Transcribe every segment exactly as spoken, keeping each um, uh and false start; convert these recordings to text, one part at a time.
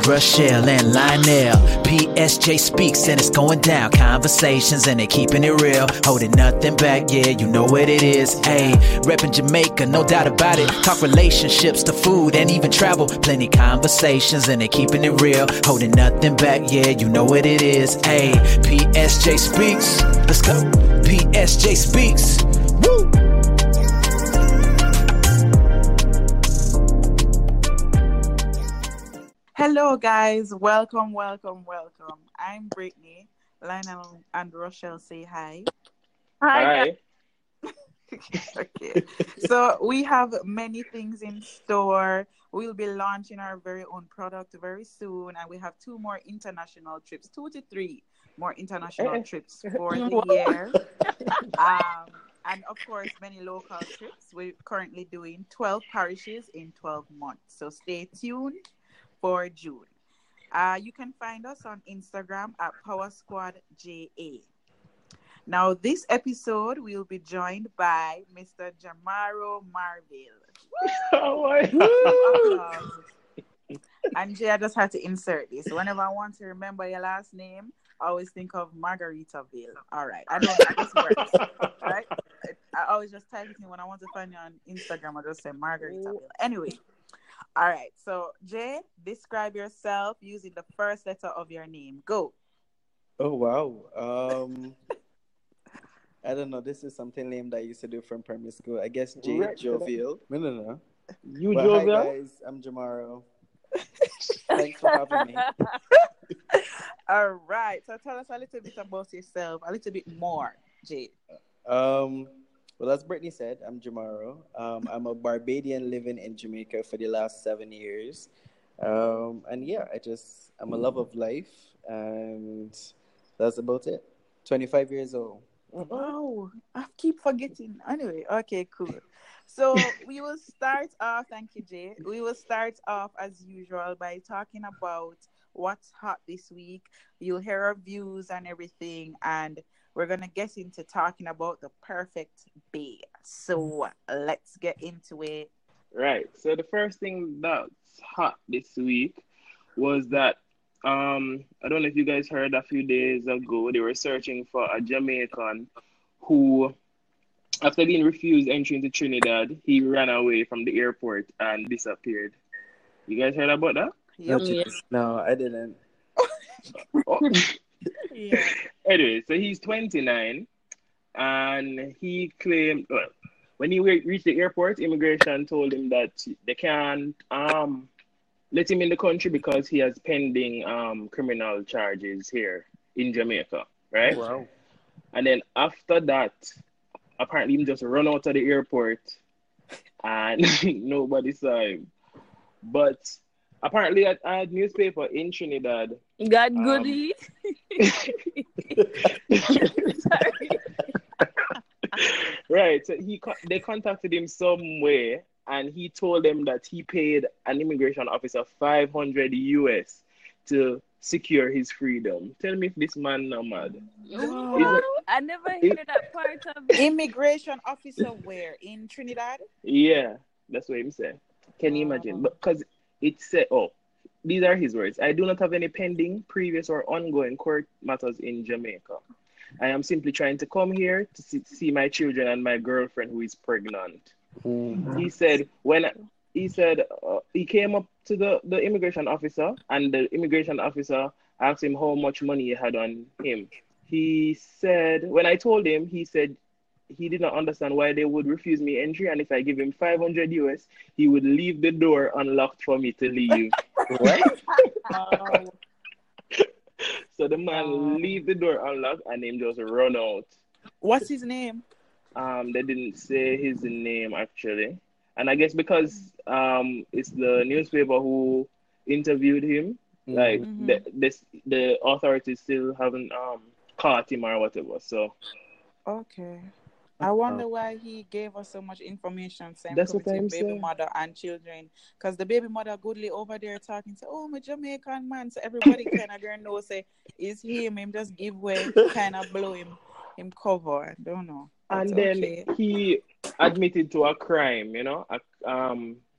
Rochelle and Lionel. P S J speaks and it's going down. Conversations and they keeping it real. Holding nothing back, yeah, you know what it is. Ayy, reppin' Jamaica, no doubt about it. Talk relationships to food and even travel. Plenty conversations and they keeping it real. Holding nothing back, yeah, you know what it is. Ayy, P S J speaks. Let's go. P S J speaks. Woo! Hello, guys. Welcome, welcome, welcome. I'm Brittany. Lionel and Rochelle say hi. Hi. Okay. So we have many things in store. We'll be launching our very own product very soon, and we have two more international trips, two to three more international trips for the year. Um, and of course, many local trips. We're currently doing twelve parishes in twelve months. So stay tuned for June. Uh, you can find us on Instagram at Power Squad J A. Now, this episode we'll be joined by Mister Jamaro Marville. Oh my God. And Jay, I just had to insert this. Whenever I want to remember your last name, I always think of Margaritaville. All right. I don't know. This works. Right? I always just type it in when I want to find you on Instagram. I just say Margaritaville. Anyway. All right. So, Jay, describe yourself using the first letter of your name. Go. Oh, wow. Um, I don't know. This is something lame that I used to do from primary school. I guess J. Right. Jovial. No, no, no. You Well, Jovial? hi, guys. I'm Jamaro. Thanks for having me. All right. So, tell us a little bit about yourself, a little bit more, Jay. Um, well, as Brittany said, I'm Jamaro. Um, I'm a Barbadian living in Jamaica for the last seven years. Um, and yeah, I just, I'm a love of life. And that's about it. twenty-five years old. Wow, I keep forgetting. Anyway, okay, cool. So we will start off, thank you, Jay. We will start off as usual by talking about what's hot this week. You'll hear our views and everything, and we're going to get into talking about the perfect bae. So let's get into it. Right. So the first thing that's hot this week was that um I don't know if you guys heard a few days ago they were searching for a Jamaican who, after being refused entry into Trinidad, he ran away from the airport and disappeared. You guys heard about that? Yep. No, Ch- no, I didn't. Oh. Yeah. Anyway, so he's twenty-nine, and he claimed, well, when he re- reached the airport, immigration told him that they can't um let him in the country because he has pending um criminal charges here in Jamaica, right? Wow. And then after that, apparently he just run out of the airport, and nobody saw him. But apparently, at a newspaper in Trinidad, Got Um, goodie. Sorry. right? So he co- they contacted him some way, and he told them that he paid an immigration officer five hundred U S to secure his freedom. Tell me if this man not mad. Wow. Is it- I never heard that part of it. Immigration officer where? In Trinidad? Yeah, that's what he said. Can you imagine? Because it said, oh, these are his words. I do not have any pending, previous, or ongoing court matters in Jamaica. I am simply trying to come here to see, see my children and my girlfriend who is pregnant. Mm. He said when he said uh, he came up to the, the immigration officer, and the immigration officer asked him how much money he had on him. He said, when I told him, he said he did not understand why they would refuse me entry, and if I give him five hundred U S, he would leave the door unlocked for me to leave. What? Wow. So the man Wow. leave the door unlocked and him just run out. What's his name? Um, they didn't say his name actually, and I guess because um it's the newspaper who interviewed him, Mm. like Mhm. the this the authorities still haven't um caught him or whatever. So Okay. I wonder why he gave us so much information saying That's coming what to I'm baby saying. mother and children. Because the baby mother goodly over there talking to, oh, my Jamaican man. So everybody kind of gonna know, say, it's him. Him just give way, kind of blow him, him cover. I don't know. But and then okay. he admitted to a crime, you know. A, um,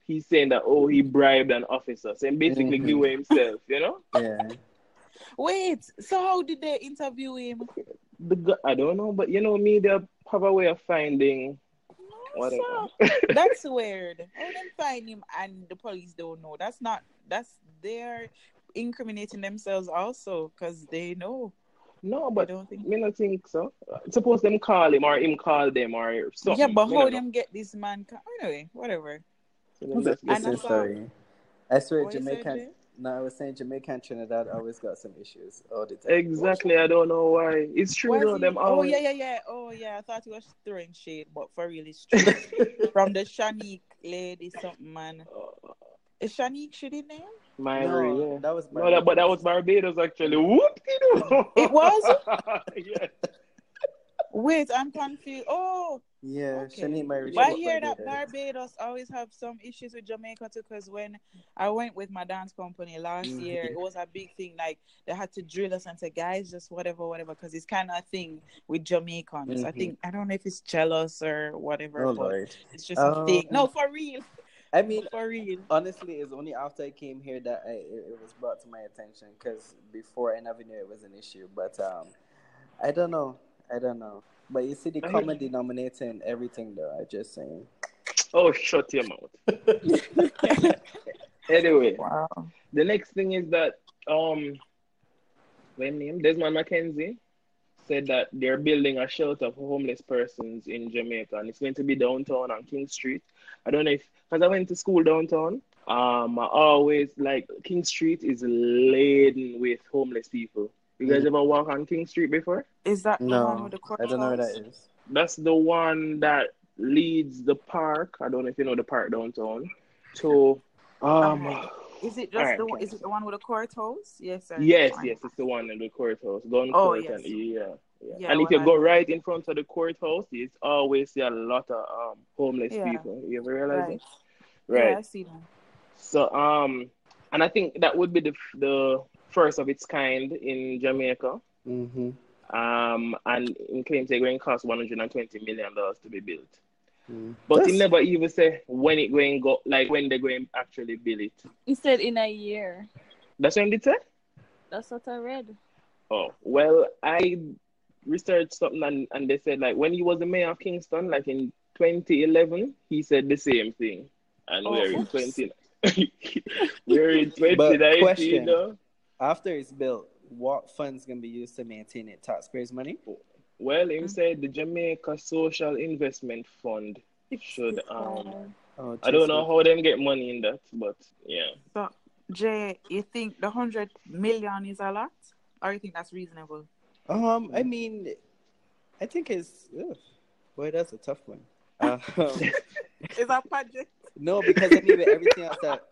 he's saying that, oh, he bribed an officer. So he basically Mhm. give away himself, you know? Yeah. Wait, so how did they interview him? The gu- I don't know, but you know, media have a way of finding whatever. So, that's weird. How them find him and the police don't know? That's not. That's they're incriminating themselves also because they know. No, I but don't think. me not think so. Suppose them call him or him call them or something. Yeah, but me how no know. them get this man? ca- Anyway, whatever. So them just And get I Listen, saw. sorry. I swear, What you said, Jamaican. Jay? No, I was saying Jamaica and Trinidad always got some issues all the time. Exactly. I don't know why. It's true Why is though. he? Them Oh always. yeah, yeah, yeah. Oh yeah. I thought he was throwing shade, but for real, it's true. From the Shanique lady, something man. Is Shanique shitty name? Myri, No, yeah. that was No, that, but that was Barbados. Barbados actually. Whoop, you know. It was? Yeah. Wait, I'm confused. Oh, Yeah, okay. Shanique Mary. But I hear that Barbados always have some issues with Jamaica too, because when I went with my dance company last Mhm. year, it was a big thing. Like they had to drill us and say, guys, just whatever, whatever, because it's kind of a thing with Jamaicans. I Mhm. think I don't know if it's jealous or whatever, Oh but Lord. it's just a thing. No, Um, for real, I mean, for real. honestly, it's only after I came here that I, it, it was brought to my attention. Because before I never knew it was an issue. But um, I don't know. I don't know. But you see the I- common denominator in everything, though. I just saying. Oh, shut your mouth. Anyway, Wow. the next thing is that um, when name Desmond McKenzie said that they're building a shelter for homeless persons in Jamaica, and it's going to be downtown on King Street. I don't know if because I went to school downtown. Um, I always like King Street is laden with homeless people. You guys Mm. ever walk on King Street before? Is that the one No, with the I don't know where that courthouse? is. That's the one that leads the park. I don't know if you know the park downtown. To um, Uh, Is it just Alright, the okay. is it the one with the courthouse? Yes, sir. yes, Fine. yes, it's the one in the courthouse, gun Oh, court, yes. and yeah, yeah. Yeah, And if well, you I go know. right in front of the courthouse, you always see a lot of um homeless Yeah. people. You ever realize Right. that? Yeah, Right. I see that. So um, and I think that would be the the first of its kind in Jamaica. Mm-hmm. Um, and it claims they're going to cost one hundred and twenty million dollars to be built. Mm. But That's- he never even say when it going go like when they're going to actually build it. He said in a year. That's when they say. That's what I read. Oh well, I researched something and, and they said like when he was the mayor of Kingston, like in twenty eleven, he said the same thing. And Oh, we're in oops. twenty. We're in twenty But nineteen. question. Though. After it's built, what funds gonna be used to maintain it? Taxpayers' money? Well, him said the Jamaica Social Investment Fund should um. Oh, I don't just know with- how them get money in that, but yeah. So, Jay, you think the hundred million is a lot, or you think that's reasonable? Um, I mean, I think it's. Ugh, boy, that's a tough one. Um, Is that project? no, because I mean, with everything else that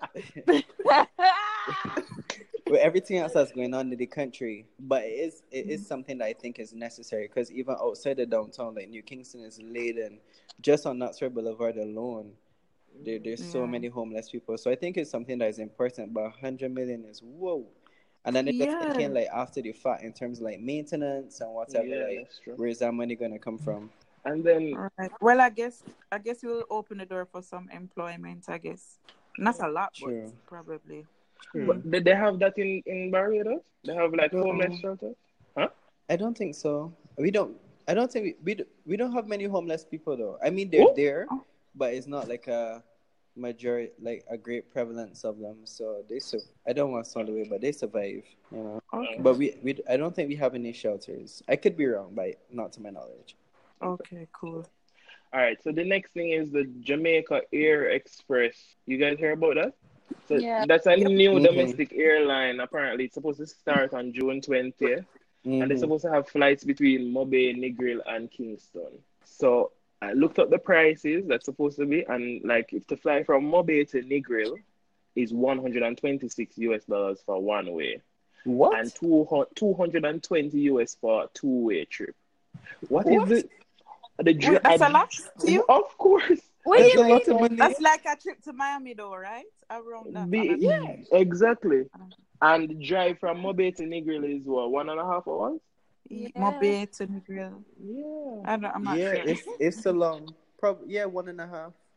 with everything else that's going on in the country, but it is it is something that I think is necessary because even outside of downtown, like New Kingston is laden just on Knoxville Boulevard alone. There, there's so Yeah. many homeless people, so I think it's something that is important. But one hundred million is whoa, and then it's just Yeah. thinking like after the fact in terms of like maintenance and whatever. Yeah, like, that's true. where's that money gonna come from? And then All right. Well, I guess I guess we'll open the door for some employment. I guess and that's a lot, True. but probably. but did they have that in, in Barbados? They have like No. homeless shelters? I don't think so. We don't. I don't think we we, do, we don't have many homeless people though. I mean, they're Oh. there, but it's not like a majority, like a great prevalence of them. So they sur- I don't want to sound away, but they survive. You know. Okay. But we, we I don't think we have any shelters. I could be wrong, but not to my knowledge. Okay. Cool. All right, so the next thing is the Jamaica Air Express. You guys hear about that? So Yeah. that's a new Mhm. domestic airline. Apparently, it's supposed to start on June twentieth. And they're Mhm. supposed to have flights between Mobay, Negril, and Kingston. So I looked up the prices that's supposed to be, and like if to fly from Mobay to Negril is one hundred twenty-six U S dollars for one way, What? and two hundred twenty U S for a two way trip. What is What? it? The dri- Wait, that's a lot to you? Of course. What That's do you a lot mean? of money. That's like a trip to Miami, though, right? Around that. Be, on a- yeah, exactly. And the drive from Mobay to Negril is what, one and a half hours? Yeah. Mobay to Negril. Yeah. I don't, I'm not Yeah, sure. it's it's a long. Probably yeah, one and a half.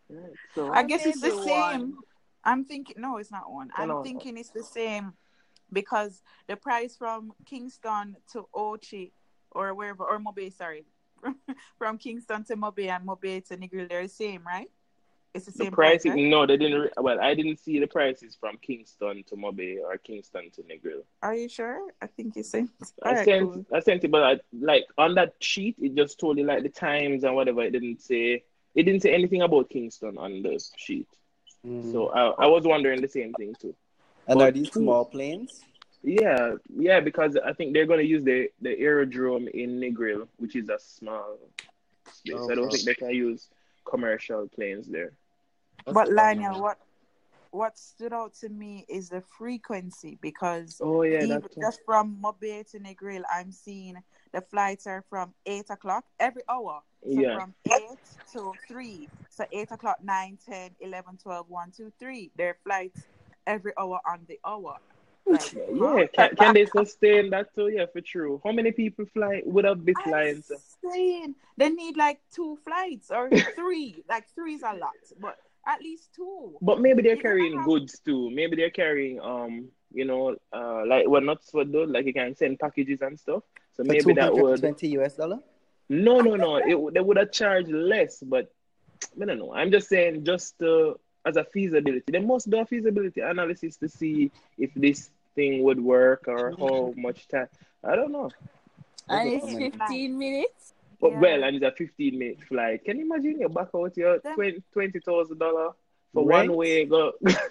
Right. So I Or guess it's the maybe same. one. I'm thinking no, it's not one. you I'm know, thinking it's the same because the price from Kingston to Ochi or wherever or Mobe, sorry, from Kingston to Mobe and Mobe to Negril, they're the same, right? It's the the same price, price. right? No, they didn't. Re- well, I didn't see the prices from Kingston to Mobe or Kingston to Negril. Are you sure? I think it's same. All I right, sent cool. I sent it, but I, like on that sheet, it just told you like the times and whatever. It didn't say it didn't say anything about Kingston on the sheet. Mm. So I I was wondering the same thing too. And are But these two, small planes? yeah, yeah, because I think they're gonna use the the aerodrome in Negril, which is a small space. I don't Okay. think they can use commercial planes there. That's But fine. Lionel, what what stood out to me is the frequency because Oh yeah, even that too. just from Mobe to Negril, I'm seeing the flights are from eight o'clock every hour. So Yeah, from eight to three. So eight o'clock, nine, ten, eleven, twelve, one, two, three. Their flights every hour on the hour. Like, huh? yeah. Can can they sustain that too? Yeah, for true. How many people fly would have been I'm flying? So? saying they need like two flights or three. Like three is a lot, but at least two. But maybe they're You're gonna carrying have goods too. Maybe they're carrying um, you know, uh, like well, not for those like you can send packages and stuff. So For maybe that would. two hundred twenty U S dollar? No, I no, think no. that It would- they would have charged less, but I don't know. I'm just saying, just uh, as a feasibility, there must be a feasibility analysis to see if this thing would work or how much time. I don't know. And That's it's a eight money. flights. fifteen minutes. But well, Yeah. and it's a fifteen minute flight. Can you imagine you back out your Them twenty twenty thousand dollar for Right? one way go?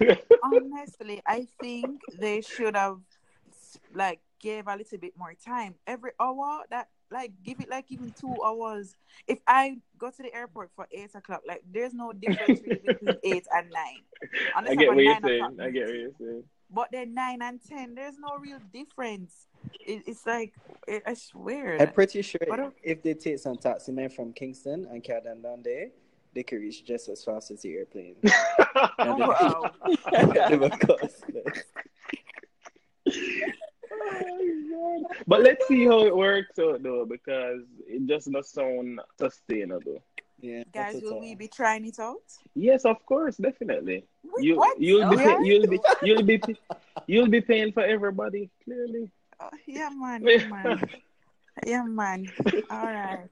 honestly, I think they should have like gave a little bit more time. Every hour that like give it like even two hours. If I go to the airport for eight o'clock, like there's no difference really between eight and nine. I Unless I get got what you're nine o'clock saying. I get what meeting. you're saying. But then nine and ten, there's no real difference. It, it's like it, it's I'm weird. pretty sure But uh, if they take some taxi men from Kingston and carry them down there, they could reach just as fast as the airplane. And oh they, wow. they will cost less. Oh, God. But let's see how it works out though, because it just not sound sustainable. Yeah, not Guys, at will we all. be trying it out? Yes, of course, definitely. Wait, You what? you'll be Oh, We pay, are? you'll be you'll be you'll be paying for everybody clearly. Oh, yeah, man. Yeah, man. Yeah, man. All right.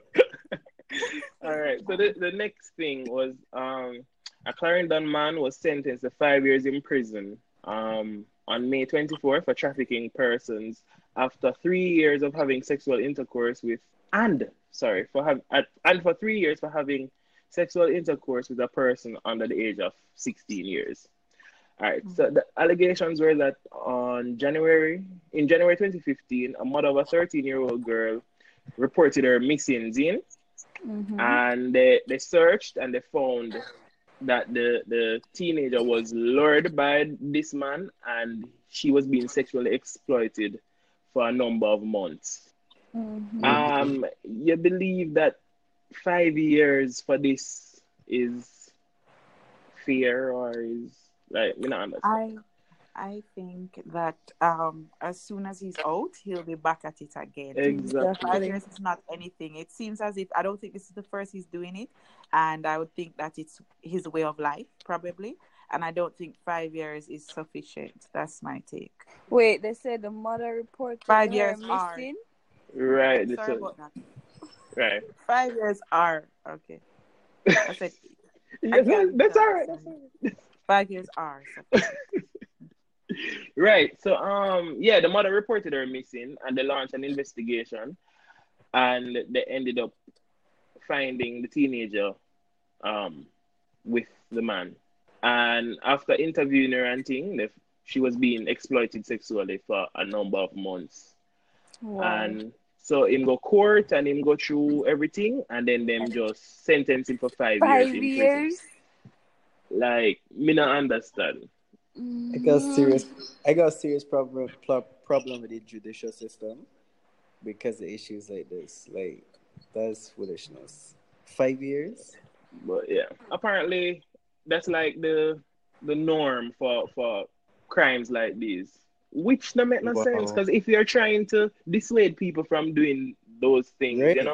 All right. So the, the next thing was um a Clarendon man was sentenced to five years in prison um on May twenty-fourth for trafficking persons after three years of having sexual intercourse with and sorry for have at, and for three years for having sexual intercourse with a person under the age of sixteen years. All right. So the allegations were that on January in January twenty fifteen, a mother of a thirteen-year-old girl reported her missing. Zine, Mm-hmm. and they, they searched and they found that the, the teenager was lured by this man and she was being sexually exploited for a number of months. Mm-hmm. Um, you believe that five years for this is fair or is like me not understand? I I think that um as soon as he's out, he'll be back at it again. Exactly. Five years is not anything. It seems as if I don't think this is the first he's doing it, and I would think that it's his way of life probably. And I don't think five years is sufficient. That's my take. Wait, they said the mother reported Five her years are. missing. Right. this Sorry is- about that. right. Five years are okay. I said Yes, can't that's tell. all right. That's all right. five years are sufficient. Right. So, um, yeah, the mother reported her missing, and they launched an investigation, and they ended up finding the teenager, um, with the man. And after interviewing her and thing, they, she was being exploited sexually for a number of months. Wow. And so him go court and him go through everything, and then them just sentence him for five, Five years in years. prison. Like, me not understand. I got Mm. serious. I got a serious problem pro- problem with the judicial system because of issues like this. Like that's foolishness. Five years. But yeah, apparently that's like the the norm for for crimes like these, which don't make no Wow. sense. Because if you're trying to dissuade people from doing those things, Right. you know,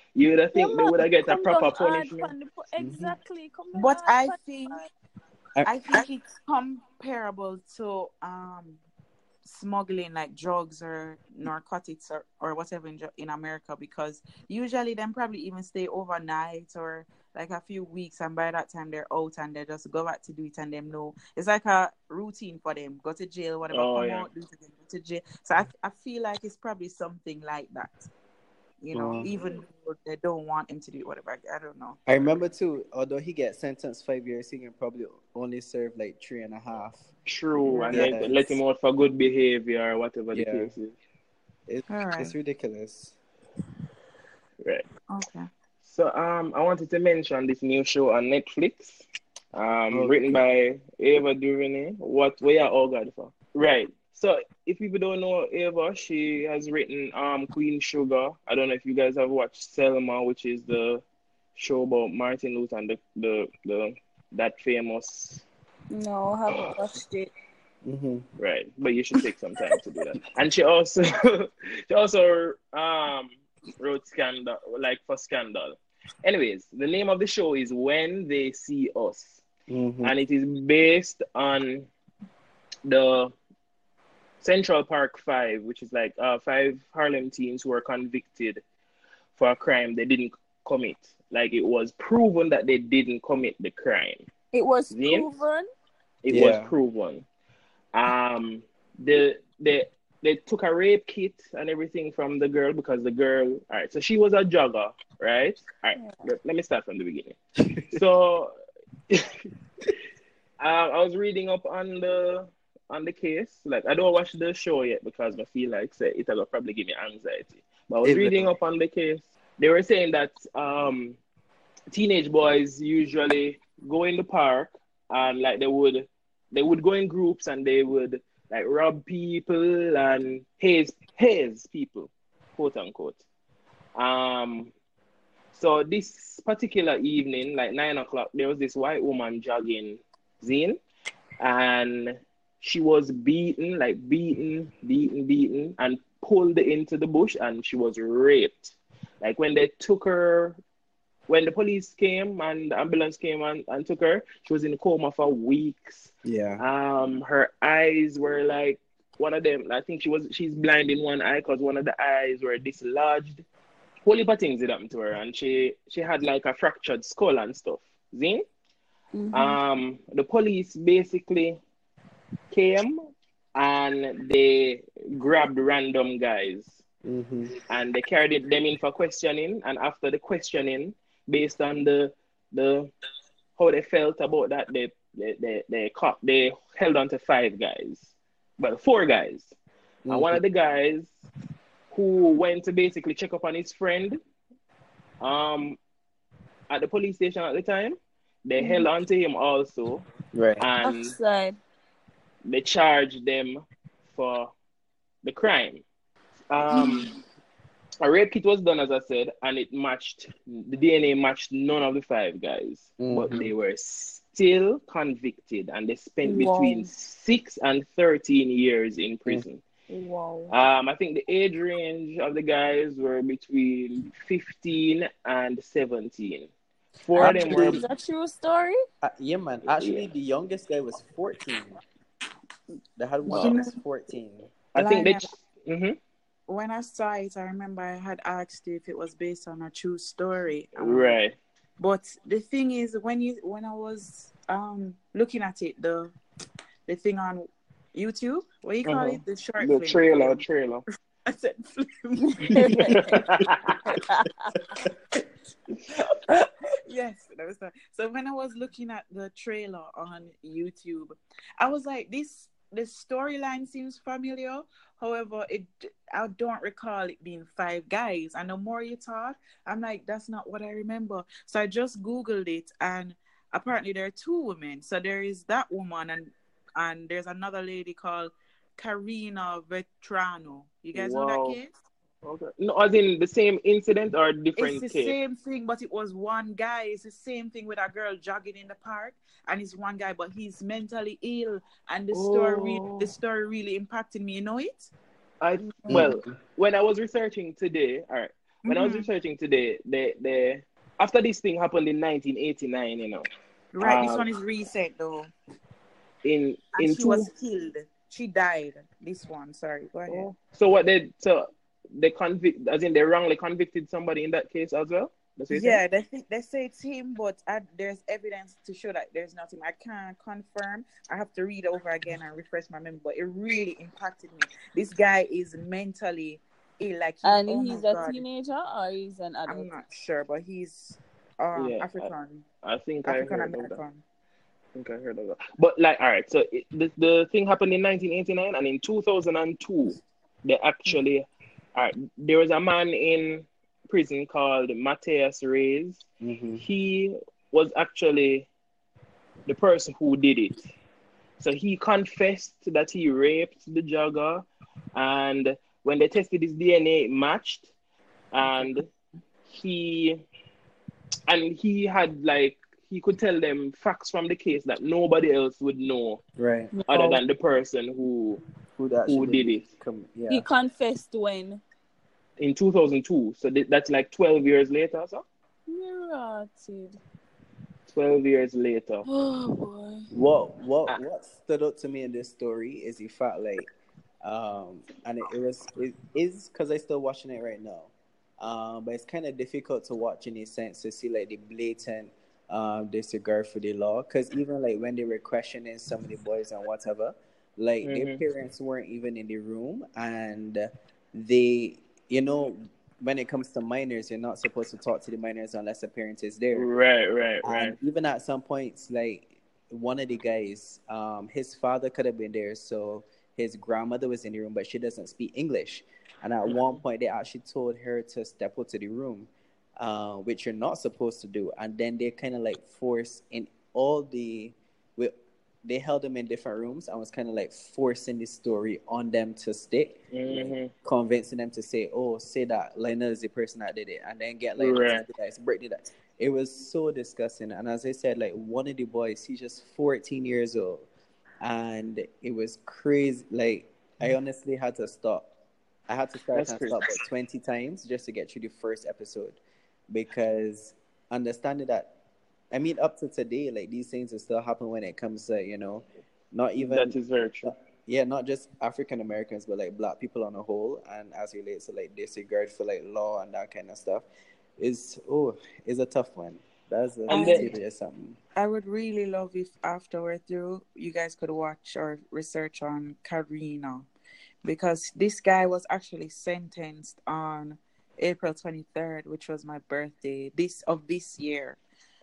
You would have Yeah, think they man, would have get a come down proper hard punishment. pan the po- Mm-hmm. exactly. Come down But hard I pan the think part. I, I think it's comparable to um smuggling like drugs or narcotics or, or whatever in, Jo- in America, because usually them probably even stay overnight or like a few weeks, and by that time they're out and they just go back to do it, and them know it's like a routine for them. Go to jail, whatever, Oh come yeah. out, do it again, go to jail. So I, I feel like it's probably something like that, you know, Mm. even though they don't want him to do it, whatever. I don't know. I remember too, although he gets sentenced five years, he can probably only serve like three and a half. True, and Yeah, then let it's, him out for good behavior or whatever the yeah, case is. it, All right. it's ridiculous. Right. Okay. So um, I wanted to mention this new show on Netflix, um, written Okay. by Ava DuVernay. What we are all God for. Right. So if people don't know Ava, she has written um Queen Sugar. I don't know if you guys have watched Selma, which is the show about Martin Luther and the the, the that famous. No, haven't watched it. Mm-hmm. Right, but you should take some time to do that. And she also she also um wrote Scandal, like for Scandal. Anyways, the name of the show is When They See Us, Mm-hmm. and it is based on the Central Park Five, which is like uh, five Harlem teens who were convicted for a crime they didn't commit. Like it was proven that they didn't commit the crime. It was Then proven. it was Yeah. proven. Um, the they they took a rape kit and everything from the girl because the girl. All right, so she was a jogger, right? All right, Yeah. let, let me start from the beginning. So, um, I was reading up on the on the case. Like I don't watch the show yet because I feel like say it will probably give me anxiety. But I was It reading will. up on the case. They were saying that um, teenage boys usually go in the park and like they would they would go in groups and they would like rob people and haze haze people, quote unquote. Um, so this particular evening, like nine o'clock, there was this white woman jogging Zine, and she was beaten, like beaten, beaten, beaten, and pulled into the bush, and she was raped. Like when they took her, when the police came and the ambulance came and, and took her, she was in a coma for weeks. Yeah. Um, her eyes were like one of them. I think she was she's blind in one eye because one of the eyes were dislodged. Whole heap of things did happen to her, and she she had like a fractured skull and stuff. See? Mm-hmm. Um, the police basically came and they grabbed random guys Mm-hmm. and they carried it- them in for questioning. And after the questioning, based on the the how they felt about that, they they they they, caught, they held on to five guys, well, four guys. And one Mm-hmm. of the guys who went to basically check up on his friend um at the police station at the time, they held on to him also, Right. and Offside. they charged them for the crime. Um, a rape kit was done, as I said, and it matched, the D N A matched none of the five guys, but Mhm. they were still convicted and they spent Wow. between six and thirteen years in prison. Wow. Um, I think the age range of the guys were between fifteen and seventeen. Four of them were, Is that true story? Uh, yeah, man. Actually, Yeah. the youngest guy was fourteen. They had one You that know, was fourteen. I think they, Lionel, mm-hmm, when I saw it, I remember I had asked you if it was based on a true story. Um, right. But the thing is, when you when I was um looking at it, the the thing on YouTube, what do you call Uh-huh. it? The short The film. trailer, film. trailer. I said film. Yes, that was that. So when I was looking at the trailer on YouTube, I was like, this the storyline seems familiar. However, it I don't recall it being five guys. And the more you talk, I'm like, that's not what I remember. So I just Googled it, and apparently there are two women. So there is that woman, and and there's another lady called Karina Vetrano. You guys know Wow. that case? Okay. No, as in the same incident or different It's the case? same thing, but it was one guy. It's the same thing with a girl jogging in the park, and it's one guy, but he's mentally ill. And the story, Oh. the story really impacted me. You know it? I well, when I was researching today, all right, when I was Mm-hmm. researching today, the the after this thing happened in nineteen eighty-nine, you know, Right. This um, one is recent though, in and in she was two. killed. She died. This one. Sorry. Go ahead. Oh, so what they so they convict as in they wrongly convicted somebody in that case as well. That's what you're saying? Yeah, they think they say it's him, but I, there's evidence to show that there's not him. I can't confirm. I have to read over again and refresh my memory. But it really impacted me. This guy is mentally ill. Like he, And oh my he's a god, teenager or he's an I'm adult? not sure, but he's um Yeah, African, I, I think I African heard of that. American. I think I heard of that. But like, all right, so it, the the thing happened in nineteen eighty-nine, and in two thousand two, they actually, all right, there was a man in prison called Matthias Reyes. Mm-hmm. He was actually the person who did it. So he confessed that he raped the jogger, and when they tested his D N A, it matched, and he and he had like he could tell them facts from the case that nobody else would know Right. other No. than the person who Who actually who did it Come, yeah. He confessed when? in two thousand two. So th- that's like twelve years later, so Rotted. twelve years later. Oh boy. What what Ah. what stood out to me in this story is the fact like, um, and it, it was it is because I still watching it right now, um, but it's kind of difficult to watch in a sense to see like the blatant um disregard for the law, because even like when they were questioning some of the boys and whatever, like their Mhm. parents weren't even in the room, and they, you know, when it comes to minors, you're not supposed to talk to the minors unless a parent is there. Right, right, right. And even at some points, like one of the guys, um, his father could have been there, so his grandmother was in the room, but she doesn't speak English. And at one point, they actually told her to step out to the room, uh, which you're not supposed to do. And then they kind of like forced in all the, with, they held them in different rooms and was kind of like forcing the story on them to stick, Mhm. like convincing them to say, "Oh, say that Lionel is the person that did it," and then get like, Right. "It's Brittany that." It was so disgusting. And as I said, like one of the boys, he's just fourteen years old, and it was crazy. Like I honestly had to stop. I had to start That's and crazy. stop like twenty times just to get through the first episode, because understanding that, I mean, up to today, like these things will still happen when it comes to, you know, not even That is very true. yeah, not just African Americans, but like black people on a whole, and as relates to like disregard for like law and that kind of stuff, is oh, is a tough one. That's a And then- serious something. I would really love if after we're through, you guys could watch or research on Karina, because this guy was actually sentenced on April twenty-third, which was my birthday this of this year.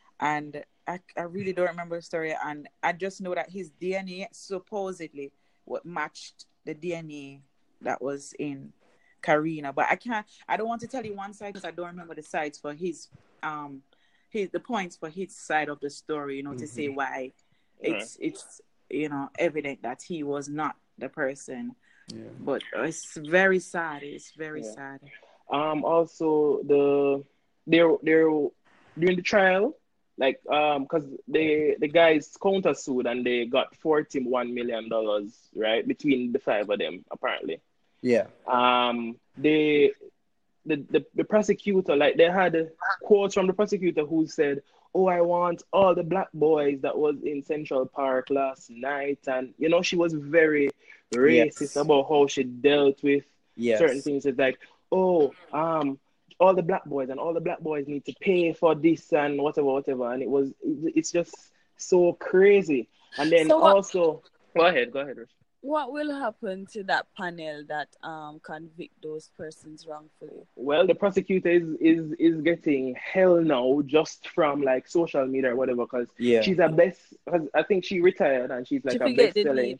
And I, I really don't remember the story, and I just know that his D N A supposedly what matched the D N A that was in Karina. But I can't, I don't want to tell you one side because I don't remember the sides for his, um, his the points for his side of the story. You know, Mm-hmm. to say why it's it's you know evident that he was not the person. Yeah. But it's very sad. It's very Yeah. sad. Um. Also, the they're they're during the trial, like um, because the the guys countersued and they got forty-one million dollars, right, between the five of them apparently. Yeah. Um. They the, the the prosecutor, like they had quotes from the prosecutor who said, "Oh, I want all the black boys that was in Central Park last night," and you know she was very racist Yes. about how she dealt with Yes. certain things. It's like, oh, um, all the black boys and all the black boys need to pay for this and whatever, whatever. And it was, it, it's just so crazy. And then So what- also, go ahead, go ahead, Rich. What will happen to that panel that um convict those persons wrongfully? Well, the prosecutor is is is getting hell now just from like social media or whatever, because Yeah. she's a best. Cause I think she retired and she's like She a forget best the selling.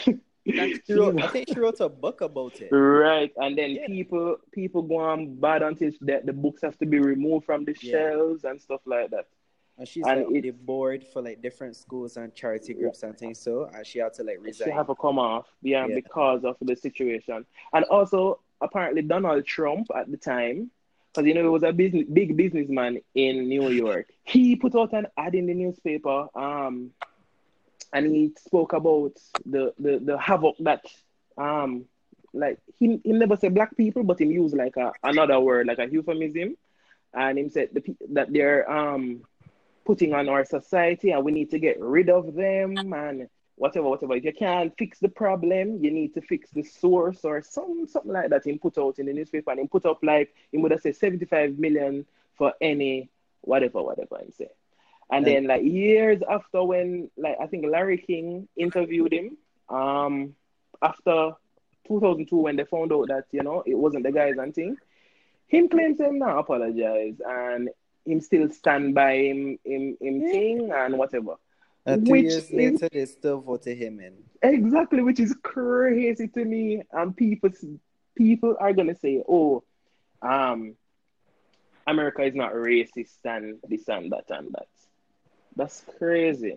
name. She wrote, I think she wrote a book about it. Right, and then Yeah. people people go on bad until that the books have to be removed from the Yeah. shelves and stuff like that. And she's And like on it- the board for like different schools and charity groups and things. So, and she had to like She resign. have to come off, yeah, Yeah. because of the situation. And also, apparently, Donald Trump at the time, because you know he was a business, big businessman in New York. He put out an ad in the newspaper, um, and he spoke about the the, the havoc that um like he he never say black people, but him use like a another word, like a euphemism, and him said the, pe- that they're um putting on our society and we need to get rid of them and whatever, whatever. If you can't fix the problem, you need to fix the source or some something like that. He put out in the newspaper and he put up like he would have said seventy-five million for any whatever, whatever and say. And And then like years after when like I think Larry King interviewed him, um after two thousand two when they found out that, you know, it wasn't the guys and thing, him claims him now apologize and him still stand by him him him thing and whatever. and two Which years is later, they still voted him in. exactly which is crazy to me. And people people are gonna say, oh, um America is not racist and this and that and that. That's crazy.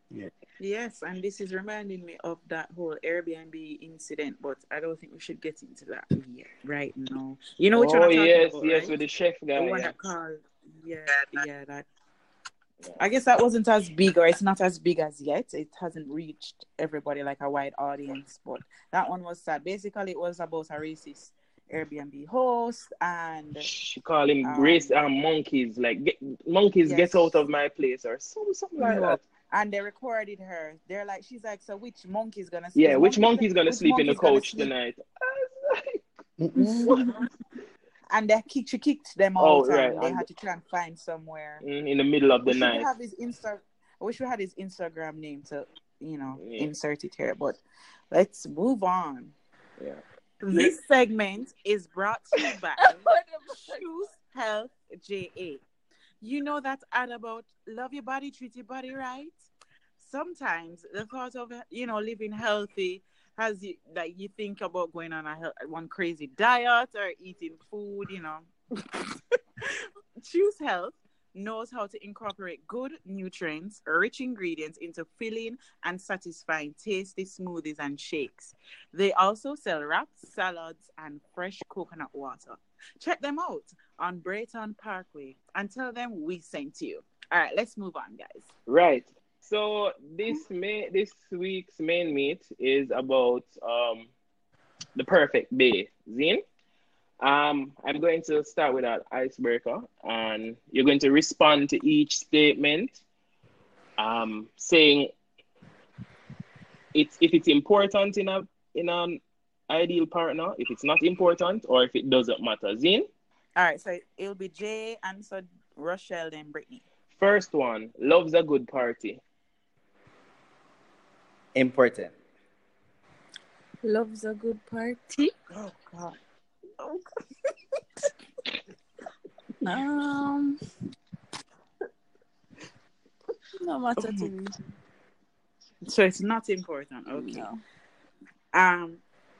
Yes, and this is reminding me of that whole Airbnb incident, but I don't think we should get into that yet, right now. You know which one Oh I'm talking yes, about, yes, right? with the chef The guy. one Yeah. that called, yeah, yeah, that. I guess that wasn't as big, or it's not as big as yet. It hasn't reached everybody like a wide audience, but that one was sad. Basically, it was about a racist Airbnb host, and She call him um, race um, monkeys, like get, monkeys get out yes, of my place or some something like you that. up. And they recorded her. They're like, she's like, so which monkey's gonna? Yeah, Is which monkey? monkey's gonna Which sleep in the monkey's gonna couch sleep? tonight? I was Mm-mm. And they kicked, she kicked them oh out, right, and they and had to try and find somewhere. mm, in the middle of the We should night. have his Insta. I wish we had his Instagram name to, you know, Yeah, insert it here. But let's move on. yeah. This segment is brought to you by Choose Health J A. You know that ad about love your body, treat your body right. Sometimes the thought of, you know, living healthy has you like you think about going on a hel- one crazy diet or eating food, you know. Choose Health knows how to incorporate good nutrients, rich ingredients into filling and satisfying tasty smoothies and shakes. They also sell wraps, salads, and fresh coconut water. Check them out on Brayton Parkway and tell them we sent you. All right, let's move on, guys. Right. So this may this week's main meet is about um the perfect day. Zine. Um, I'm going to start with an icebreaker, and you're going to respond to each statement, um, saying it's if it's important in a in an ideal partner, if it's not important, or if it doesn't matter. Zine. All right, so it'll be Jay, answer Rochelle, then Brittany. First one, love's a good party. Important. Love's a good party. Oh God. Oh, um, no matter to me. So it's not important. Okay. No. Um.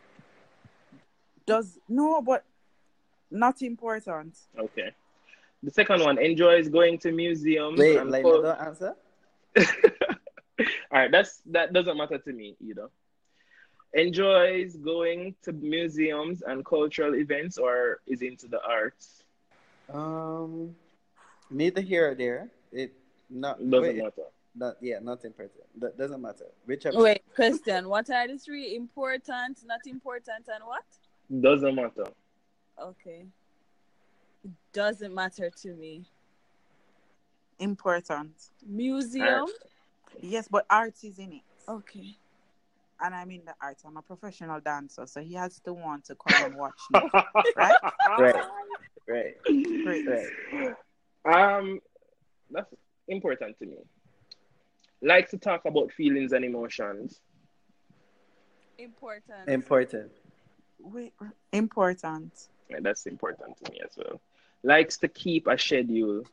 Does no, but not important. Okay. The second one, enjoys going to museums Wait, and like cul- don't answer? All right, that's that doesn't matter to me either. Enjoys going to museums and cultural events or is into the arts. Um, neither here or there. It not Doesn't wait, matter. not yeah, not important. That doesn't matter. Whichever. Wait, question. What are the three? Important, not important, and what? Doesn't matter. Okay. It doesn't matter to me. Important. Museum? Yes, but art is in it. Okay. And I'm in the arts. I'm a professional dancer, so he has to want to come and watch me. Right? Right. Right. Great. Right. Um, that's important to me. Like to talk about feelings and emotions. Important. Important. Wait, important. Yeah, that's important to me as well. Likes to keep a schedule.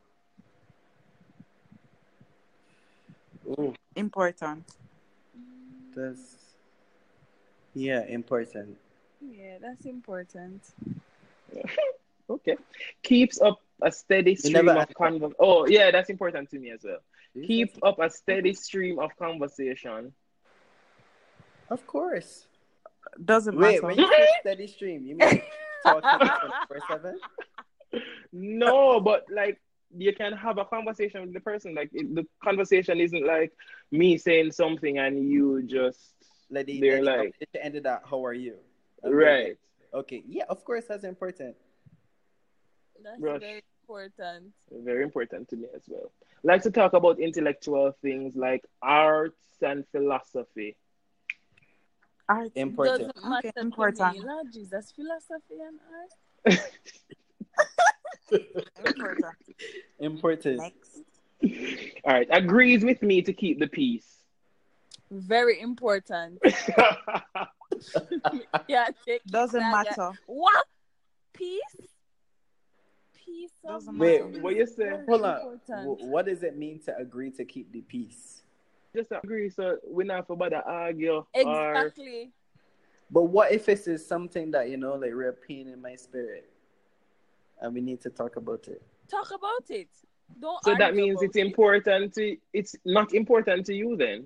Ooh. Important. That's yeah, important. Yeah, that's important. Okay. Keeps up a steady stream never of conversation. Oh, yeah, that's important to me as well. Jesus. Keep up a steady stream of conversation. Of course. Doesn't Wait, matter. when you say steady stream, you mean talk twenty-four seven? No, but like you can have a conversation with the person. Like it, the conversation isn't like me saying something and you just Like the, they're like, like it ended at how are you? I'm very Right. okay. Yeah, of course that's important. That's Rush. very important. Very important to me as well. Like to talk about intellectual things like arts and philosophy. Art. Important. Doesn't matter Okay, to important. me. Lord Jesus, philosophy and art. Important. Important. Next. All right. Agrees with me to keep the peace. Very important. Yeah, take it, Doesn't Naga. matter. What? Peace? Peace of Doesn't Wait, mind what is you say? very Hold on. important. W- what does it mean to agree to keep the peace? Just agree, so we're not for bother argue or Exactly. But what if it is something that, you know, like real pain in my spirit, and we need to talk about it? Talk about it. Don't so that argue means about it's it. important to it's not important to you then.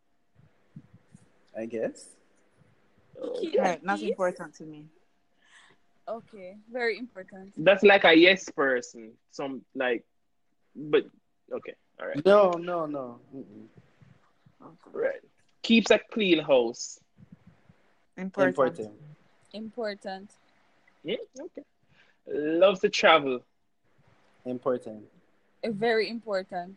I guess. To keep Okay. the Right, not peace? important to me. Okay, very important. That's like a yes person. Some like but okay, all right. No, no, no. Mm-mm. Right. Keeps a clean house. Important. Important. Important. Yeah, okay. Loves to travel. Important. Uh, Very important.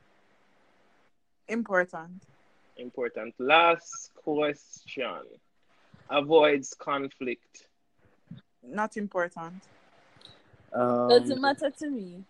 Important. Important. Last question. Avoids conflict. Not important. Doesn't Um, matter to me.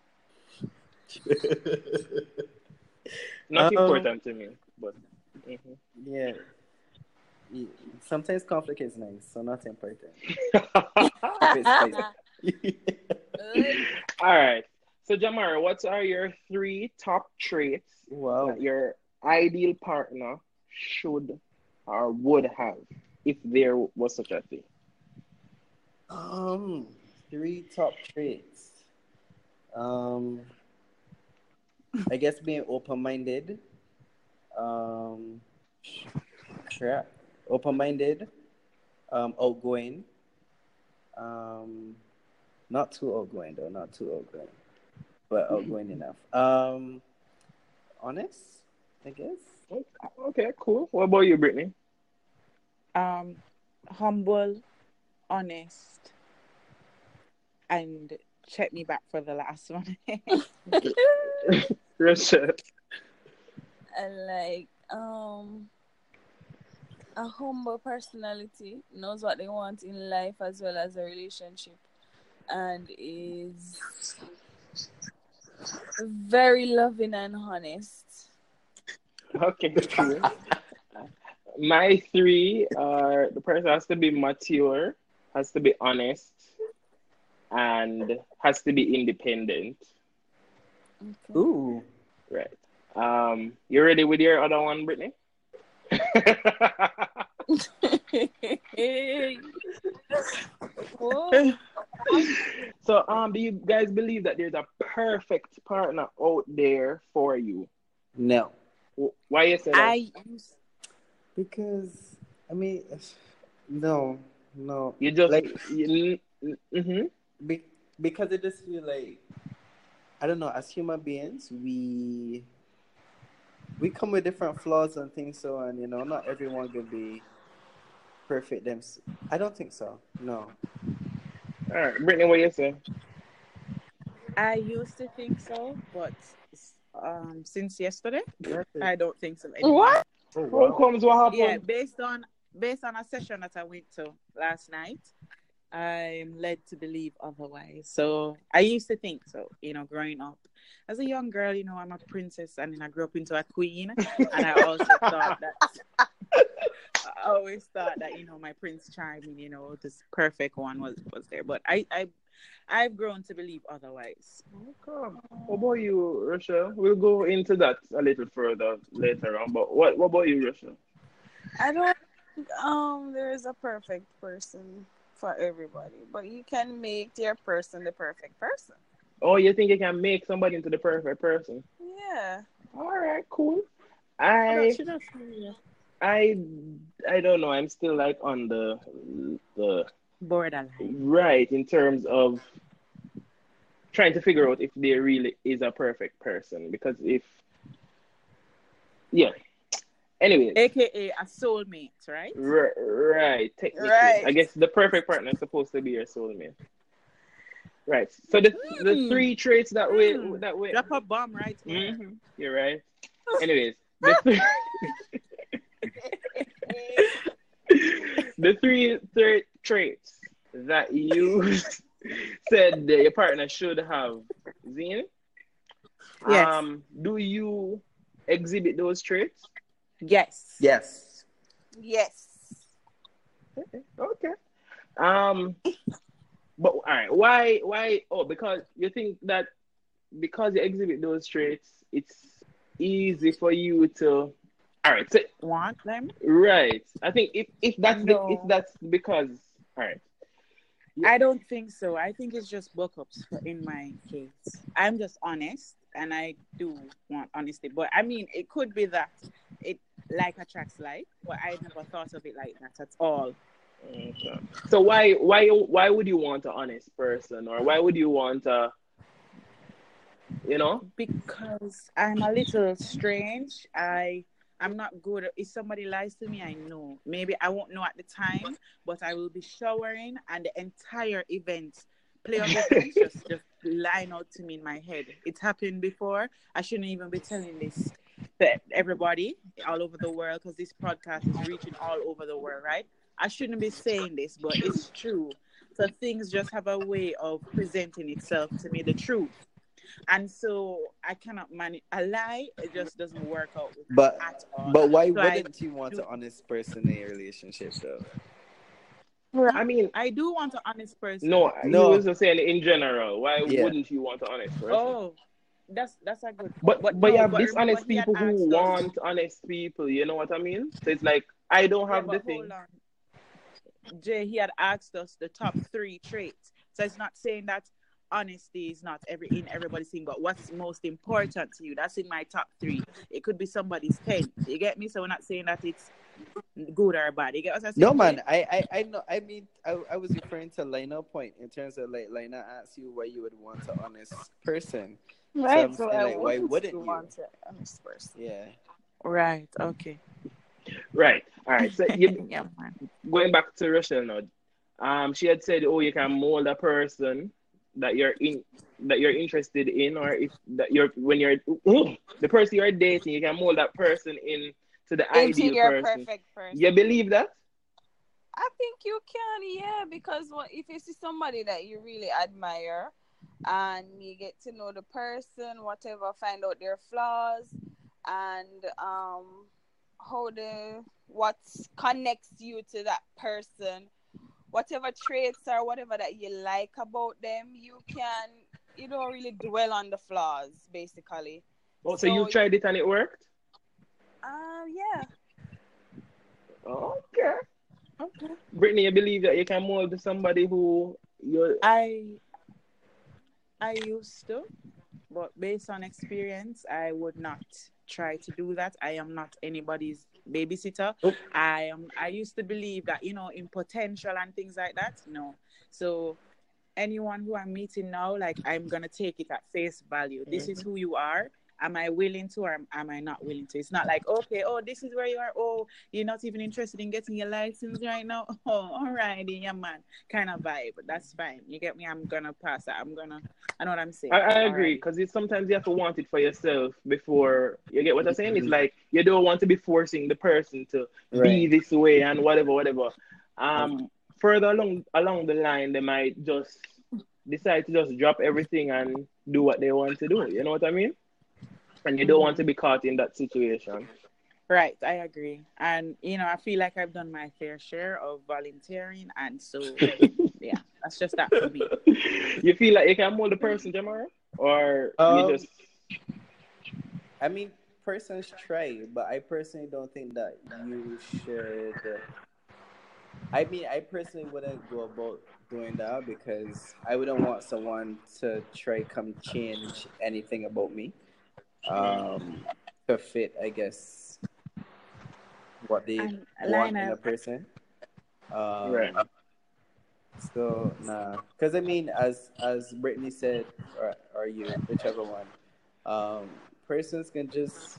Not Um, important to me, but mhm. yeah. Y- Sometimes conflict is nice, so not important. It's spicy. Good. All right. So Jamara, what are your three top traits Wow. that your ideal partner should or would have if there was such a thing? Um, three top traits. Um, I guess being open-minded. Um, crap. Open-minded. Um, outgoing. Um, not too outgoing though. Not too outgoing, but outgoing enough. Um, honest, I guess. Okay, cool. What about you, Brittany? Um, humble, honest, and check me back for the last one. Russia. I like um a humble personality, knows what they want in life as well as a relationship, and is very loving and honest. Okay, cool. My three are the person has to be mature, has to be honest, and has to be independent. Okay. Ooh. Right. Um, you ready with your other one, Brittany? Whoa. So, um, do you guys believe that there's a perfect partner out there for you? No. Wh- Why you say that? I used Because I mean, no, no. You just like you, mm-hmm. be, because it just feel like I don't know. As human beings, we we come with different flaws and things. So, and you know, not everyone can be perfect. Them, I don't think so. No. All right, Brittany, what you say? I used to think so, but um, since yesterday, I don't think so anymore. What? Oh, How wow. comes? What happened? Yeah, based on based on a session that I went to last night, I'm led to believe otherwise. So I used to think so, you know, growing up as a young girl, you know, I'm a princess, and then I grew up into a queen, and I also thought that I always thought that, you know, my Prince Charming, you know, this perfect one was was there, but I I I've grown to believe otherwise. Okay. What about you, Rochelle? We'll go into that a little further later on. But what, what about you, Rochelle? I don't think um there is a perfect person for everybody, but you can make your person the perfect person. Oh, you think you can make somebody into the perfect person? Yeah. All right, cool. But I, she does, yeah. I, I don't know. I'm still like on the, the Borderline. right in terms of trying to figure out if there really is a perfect person. Because if, yeah, Anyways, A K A a soulmate, right? r- right. Technically, Right. I guess the perfect partner is supposed to be your soulmate. Right. So the the Mm. three traits that we Mm. that we. Drop a bomb right here. Mhm, you're right. Anyways, the three, the three third traits that you said that your partner should have, Zine. Yes. Um, do you exhibit those traits? Yes. Yes. Yes. Okay. Um, but all right, why why? Oh, because you think that because you exhibit those traits, it's easy for you to. All right, so, Want them? right. I think if if that's the, if No. that's because all right. I don't think so. I think it's just book ups in my case. I'm just honest and I do want honesty. But I mean, it could be that it like attracts like, but I never thought of it like that at all. Okay. So why why why would you want an honest person, or why would you want a, you know? Because I'm a little strange. I I'm not good. If somebody lies to me, I know. Maybe I won't know at the time, but I will be showering and the entire event, play of events, just just line out to me in my head. It's happened before. I shouldn't even be telling this to everybody all over the world because this podcast is reaching all over the world, right? I shouldn't be saying this, but it's true. So things just have a way of presenting itself to me, the truth. And so I cannot manage a lie. It just doesn't work out with But me at all. but why So I wouldn't you want do- an honest person in a relationship though? I mean, I do want an honest person. no, No. you was just saying in general. Why Yeah. wouldn't you want an honest person? Oh, that's that's a good point. But but, no, you have but dishonest remember he had people who asked us- want honest people. You know what I mean? So it's like I don't Yeah, have the but thing. hold on. Jay, he had asked us the top three traits. So it's not saying that honesty is not every in everybody's thing, but what's most important to you? That's in my top three. It could be somebody's ten. You get me? So we're not saying that it's good or bad. You get what I'm saying? No Jay? man, I, I, I know I mean I, I was referring to Lina point in terms of like Lina asked you why you would want an honest person. Right. I'm So, saying, I like, why wouldn't wouldn't you? want an honest person. Yeah. Right. Okay. Right. All right. So you, Yeah, man. going back to Rochelle now, um, she had said, "Oh, you can mold a person that you're in, that you're interested in, or if that you're when you're ooh, the person you're dating, you can mold that person in to the Into ideal your person." perfect person. You believe that? I think you can, yeah, because what if you see somebody that you really admire and you get to know the person, whatever, find out their flaws and um how the what connects you to that person, whatever traits or whatever that you like about them, you can you don't really dwell on the flaws, basically. Oh, so, So- you tried it and it worked? Uh yeah. Okay. Okay. Brittany, you believe that you can mold somebody who you're I I used to, but based on experience, I would not try to do that. I am not anybody's babysitter. Oh. I am. I used to believe that, you know, in potential and things like that. No. So anyone who I'm meeting now, like, I'm gonna take it at face value. This is who you are. Am I willing to, or am, am I not willing to? It's not like, okay, oh, this is where you are. Oh, you're not even interested in getting your license right now. Oh, all right, yeah, man, kind of vibe. That's fine. You get me? I'm gonna pass it. I'm gonna. I know what I'm saying. I, I All agree, right. because it's sometimes you have to want it for yourself before you get what I'm saying. It's like you don't want to be forcing the person to be Right. this way and whatever, whatever. Um, further along along the line, they might just decide to just drop everything and do what they want to do. You know what I mean? And you don't want to be caught in that situation. Right, I agree. And, you know, I feel like I've done my fair share of volunteering. And so, yeah, that's just that for me. You feel like you can mold the person, Jamara? Or Um, you just... I mean, persons try, but I personally don't think that you should. I mean, I personally wouldn't go about doing that because I wouldn't want someone to try come change anything about me, um, to fit, I guess, what they And, want Lina, in a person. Um, Right. So nah, because I mean, as as Brittany said, or, or you, whichever one, um, persons can just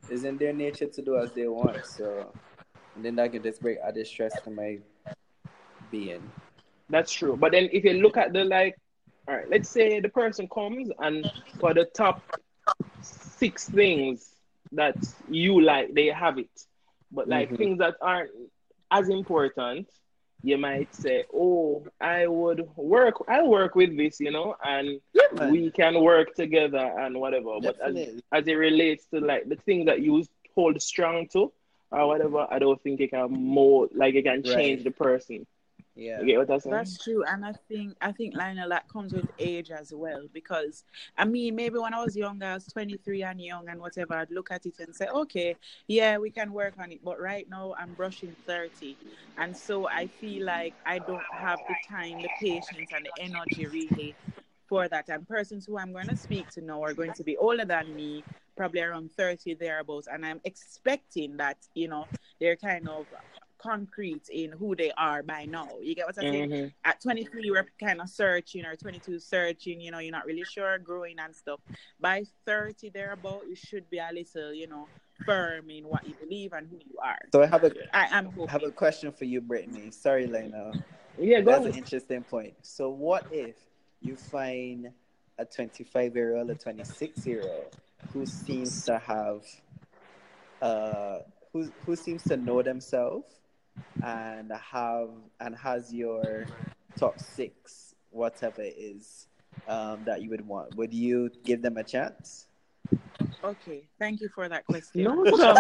it's in their nature to do as they want. So, and then that can just bring added stress to my being. That's true. But then if you look at the like, all right, let's say the person comes and for the top six things that you like, they have it. But like Mhm. things that aren't as important, you might say, "Oh, I would work. I'll work with this, you know, and Yeah, man. we can work together and whatever." But as, Definitely. as it relates to like the things that you hold strong to or whatever, I don't think it can more like it can change Right. the person. Yeah. You get what I'm saying? That's true, and I think I think Lionel, that comes with age as well. Because I mean, maybe when I was younger, I was twenty-three and young and whatever, I'd look at it and say, okay, yeah, we can work on it. But right now, I'm brushing thirty, and so I feel like I don't have the time, the patience, and the energy really for that. And persons who I'm going to speak to now are going to be older than me, probably around thirty thereabouts, and I'm expecting that, you know, they're kind of concrete in who they are by now. You get what I'm saying? Mm-hmm. At twenty-three, you were kind of searching, or twenty-two searching, you know, you're not really sure, growing and stuff. By thirty thereabout, you should be a little, you know, firm in what you believe and who you are. So I have a I am I have a hoping. question for you, Brittany. Sorry, Lena. Yeah, go That's an ahead. interesting point. So what if you find a twenty-five-year-old, a twenty-six-year-old who seems to have, uh, who who seems to know themselves and have and has your top six, whatever it is, um, that you would want? Would you give them a chance? Okay, thank you for that question. No, sir.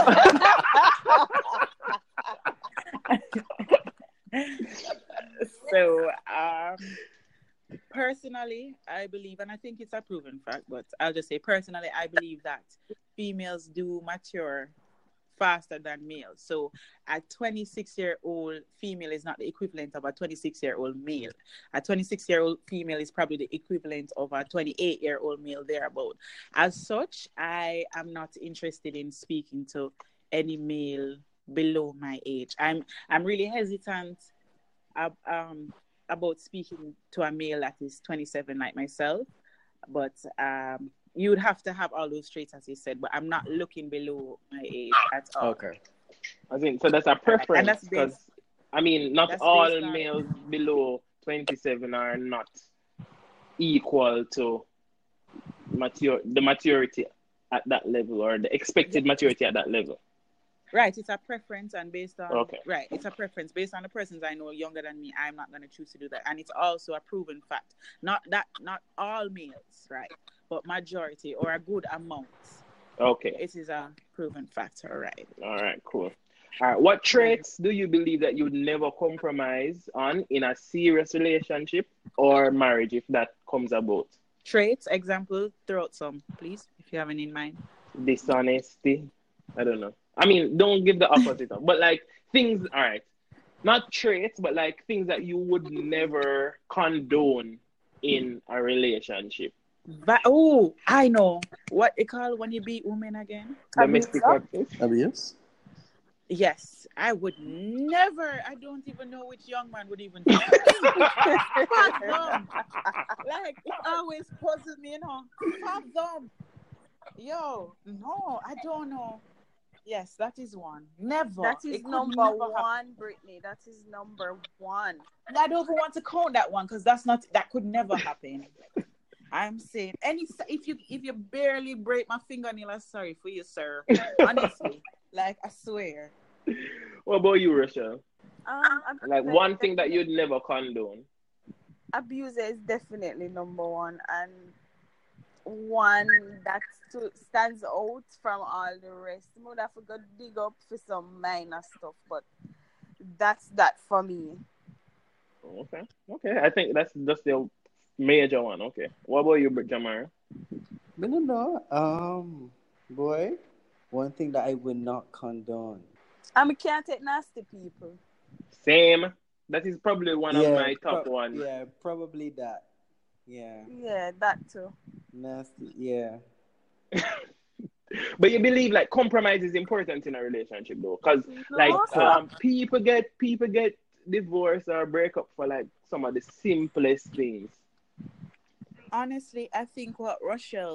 So, um, personally, I believe, and I think it's a proven fact, but I'll just say personally, I believe that females do mature faster than males. So a twenty-six-year-old female is not the equivalent of a twenty-six-year-old male. A twenty-six-year-old female is probably the equivalent of a twenty-eight-year-old male thereabout. As such, I am not interested in speaking to any male below my age. I'm I'm really hesitant ab- um, about speaking to a male that is twenty-seven like myself, but um, you would have to have all those traits as you said, but I'm not looking below my age at all. Okay. I think so. That's a And preference that's because based I mean, not that's all based on males below twenty-seven are not equal to mature the maturity at that level or the expected maturity at that level. right. It's a preference, and based on Okay. right, it's a preference based on the persons I know younger than me. I'm not going to choose to do that, and it's also a proven fact. Not that not all males, right, but majority or a good amount. Okay. It is a proven fact. All right. All right. Cool. All right. What traits do you believe that you'd never compromise on in a serious relationship or marriage if that comes about? Traits, example, throw out some, please, if you have any in mind. Dishonesty. I don't know. I mean, don't give the opposite of, but like things. All right. Not traits, but like things that you would never condone in a relationship. But oh, I know what they call when you beat women again. Domestic abuse. Abuse? Yes, I would never. I don't even know which young man would even think. Fuck them. Like it always puzzles me, you know. Fuck them. Yo, no, I don't know. Yes, that is one. Never. That is It could number never happen. one, Brittany. That is number one. I don't even want to count that one because that's not. That could never happen. I'm saying any if you if you barely break my fingernail, I'm sorry for you, sir. Honestly, like I swear. What about you, Rochelle? Um, Like abuse one is thing that definitely- you'd never condone. abuse is definitely number one, and one that stu- stands out from all the rest. I would have to go dig up for some minor stuff, but that's that for me. Okay. Okay. I think that's just the major one. Okay. What about you, Jamar? I don't know. Um, boy, one thing that I would not condone. And we can't take nasty people. Same. That is probably one of my top pro- ones. Yeah, probably that. Yeah, Yeah, that too. nasty. Yeah. But you believe like compromise is important in a relationship though, because like sir. um people get people get divorced or break up for like some of the simplest things. Honestly, I think what Rochelle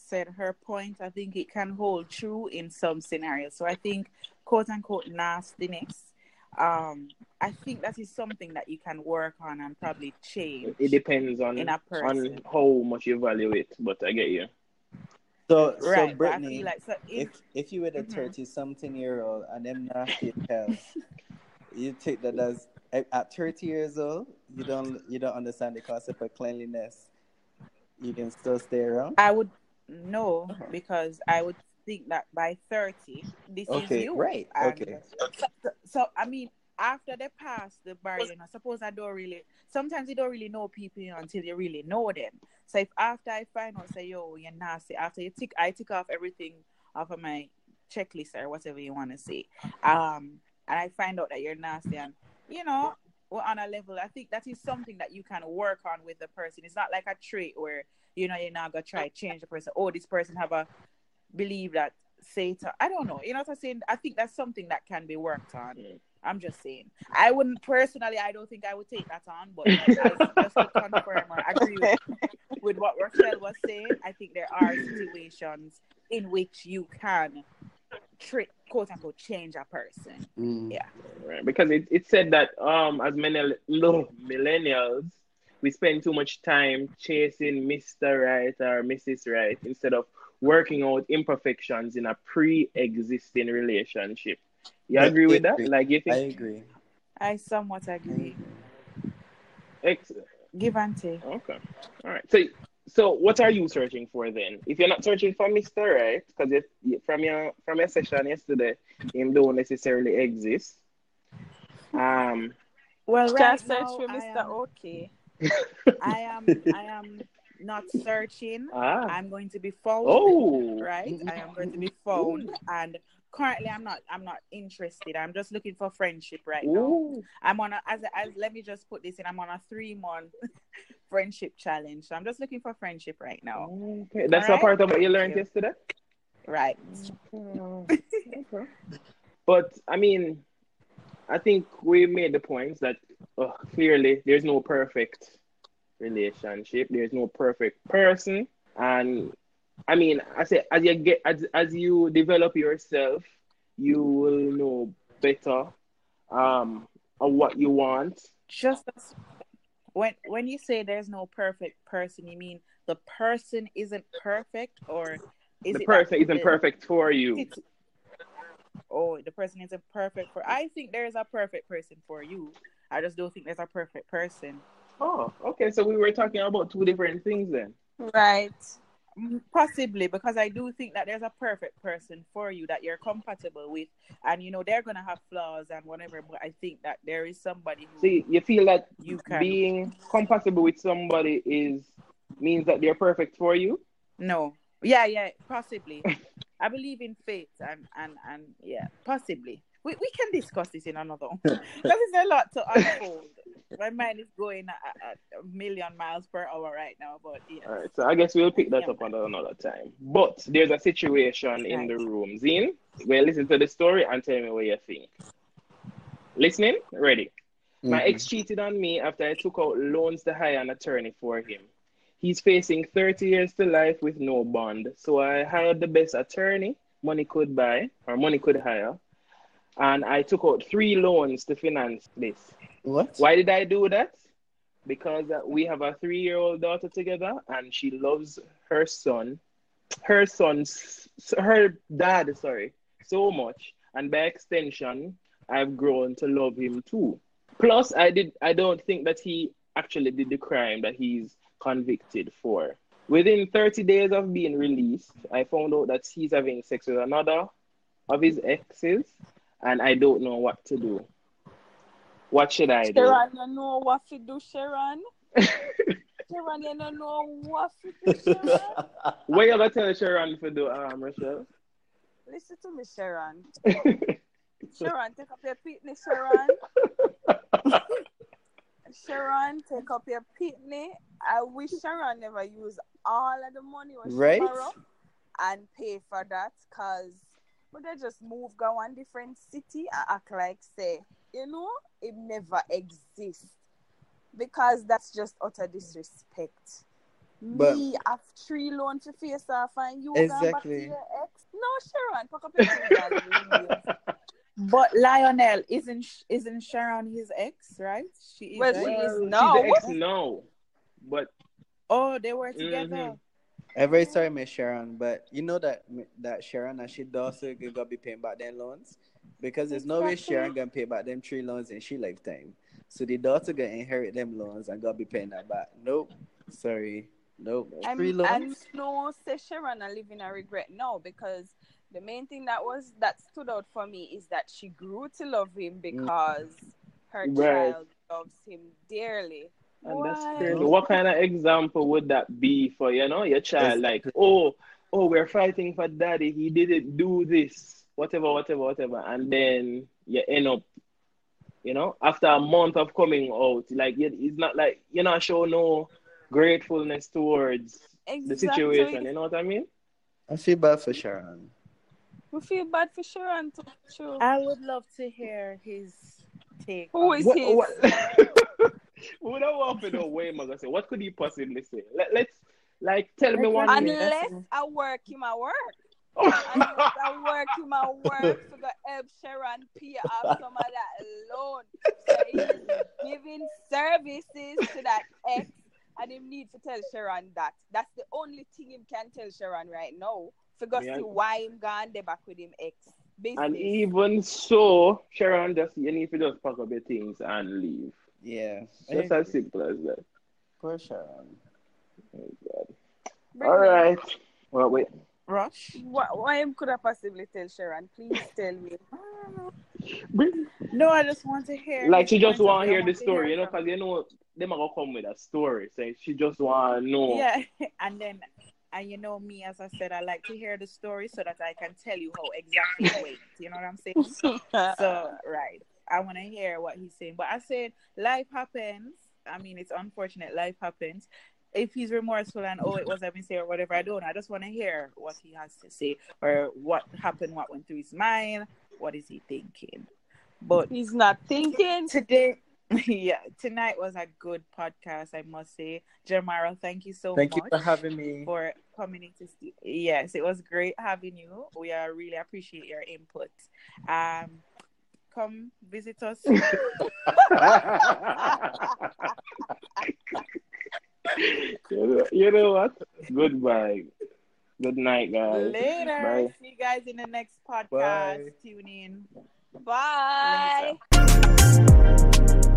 said her point, I think it can hold true in some scenarios. So I think, quote unquote, nastiness. Um, I think that is something that you can work on and probably change. It depends on in a person. on how much you value it, but I get you. So, so Right, but I Brittany, feel like so if if if you were a Mhm. thirty something year old and them nasty as hell, you take that as at at thirty years old, you don't you don't understand the concept of cleanliness. You can still stay around. I would no, because I would think that by thirty, this is Okay, you. right. And Okay. so, so I mean, after they pass the barrier, you know, suppose I don't really, sometimes you don't really know people, you know, until you really know them. So if after I find out, say, yo, you're nasty, after you tick, I tick off everything off of my checklist or whatever you want to say, um, and I find out that you're nasty, and, you know, we're on a level, I think that is something that you can work on with the person. It's not like a trait where, you know, you're not going to try to change the person. Oh, this person have a believe that Satan. I don't know. You know what I'm saying? I think that's something that can be worked on. I'm just saying. I wouldn't personally. I don't think I would take that on. But as, just to confirm or agree with, with what Rochelle was saying, I think there are situations in which you can, tri- quote unquote, change a person. Mm. Yeah. Right. Because it, it said that um as many no, millennials, we spend too much time chasing Mister Right or Missus Right instead of working out imperfections in a pre-existing relationship. You But agree I with that? agree. Like you I think? agree. I somewhat I agree. agree. Ex- Give and take. okay. All right. So so what are you searching for then? If you're not searching for Mister Right, because from your from your session yesterday, him don't necessarily exist. Um. Well, Can right search now for I Mister am. Okay. I am I am not searching. Ah. I'm going to be found, Oh. right? I am going to be Ooh. found, and currently I'm not I'm not interested. I'm just looking for friendship right now. Ooh. I'm on a as as let me just put this in. I'm on a three month friendship challenge. So I'm just looking for friendship right now. Okay. That's a Alright? part of what you Thank learned you. yesterday? Right. Okay. Okay. But I mean, I think we made the points that uh, clearly there's no perfect relationship, there's no perfect person, and I mean, I say as you get as as you develop yourself, you will know better um on what you want. Just as, when when you say there's no perfect person, you mean the person isn't perfect, or is The it that person isn't the perfect for you. situ- oh, the person isn't perfect for. I think there's a perfect person for you. I just don't think there's a perfect person. Oh, okay. So we were talking about two different things then. Right. Mm, Possibly, because I do think that there's a perfect person for you that you're compatible with, and you know they're gonna have flaws and whatever. But I think that there is somebody who See, you feel that you can. being compatible with somebody is means that they're perfect for you? No, yeah, yeah, possibly. I believe in fate, and and and yeah, possibly. We we can discuss this in another one because it's a lot to unfold. My mind is going at, at a million miles per hour right now, but yes, All right, so I guess we'll pick that yeah, up another another time. But there's a situation in right. the room. Zine, well, listen to the story and tell me what you think. Listening? Ready. My Mhm. ex cheated on me after I took out loans to hire an attorney for him. He's facing thirty years to life with no bond. So I hired the best attorney money could buy or money could hire. And I took out three loans to finance this. What? Why did I do that? Because uh, we have a three-year-old daughter together, and she loves her son, her son's, her dad, sorry, so much, and by extension, I've grown to love him too. Plus, I did, I don't think that he actually did the crime that he's convicted for. Within thirty days of being released, I found out that he's having sex with another of his exes, and I don't know what to do. What should I do? Sharon, you know what to do, Sharon? Sharon, you don't know what to do, Sharon? What you gonna tell Sharon to do, um, Rochelle? Listen to me, Sharon. Sharon, take up your pitney, Sharon. Sharon, take up your pitney. I wish Sharon never used all of the money when she Right? borrow and pay for that, because would they just move go one different city and act like say, you know, it never exists, because that's just utter disrespect. But Me have three loans to face off and you exactly. going back to your ex? No, Sharon, pack up your things and leave. But Lionel, isn't isn't Sharon his ex, right? She is. Well, right? she is Well, now. she's the ex now, but Oh, they were together. mm-hmm. I'm very sorry, Miss Sharon, but you know that that Sharon and she also gonna be paying back them loans because there's no way Exactly. Sharon gonna pay back them three loans in she lifetime. So the daughter gonna inherit them loans and gonna be paying that back. Nope, sorry, nope. Three I'm, loans. and no, say Sharon are living a regret now because the main thing that was that stood out for me is that she grew to love him because her Right. child loves him dearly. and that's Why? crazy. What kind of example would that be for, you know, your child? Like, Exactly. oh, oh, we're fighting for daddy. He didn't do this, whatever, whatever, whatever, and then you end up, you know, after a month of coming out, like it's not like you're not show no gratefulness towards the situation. Exactly. You know what I mean? I feel bad for Sharon. We feel bad for Sharon too. True. I would love to hear his take. Who on is What? his? what we don't want to know way, Maga say. What could he possibly say? Let, let's like tell me one thing. Unless I work him at work. Unless I work him at work to go help Sharon pay off some of that loan. So he's giving services to that ex and he needs to tell Sharon that. That's the only thing he can tell Sharon right now. Forgot Yeah. to see why him gone there back with him ex. Business. And even so, Sharon, just you need to just pack up your things and leave. Yeah, Just as simple as that. poor Sharon. Oh, God. Bring All me. right. Well, wait. Rush. What, why him could I possibly tell Sharon? Please tell me. No, I just want to hear. Like his she just point of want to view. I hear the want to story, you know, from- because you know them are gonna come with a story. So she just want to know. Yeah, and then, and you know me, as I said, I like to hear the story so that I can tell you how exactly it went. You know what I'm saying? So, right. I want to hear what he's saying. But I said, life happens. I mean, it's unfortunate. Life happens. If he's remorseful and, oh, it was a mistake or whatever, I don't know. I just want to hear what he has to say or what happened, what went through his mind. What is he thinking? But He's not thinking. today, yeah, tonight was a good podcast, I must say. Jamara, thank you so Thank much you for having me. for coming into st- yes, it was great having you. We are really appreciate your input. Um, come visit us. you, know, you know what? Goodbye. Good night, guys. Later. Bye. See you guys in the next podcast. Bye. Tune in. Bye. Later.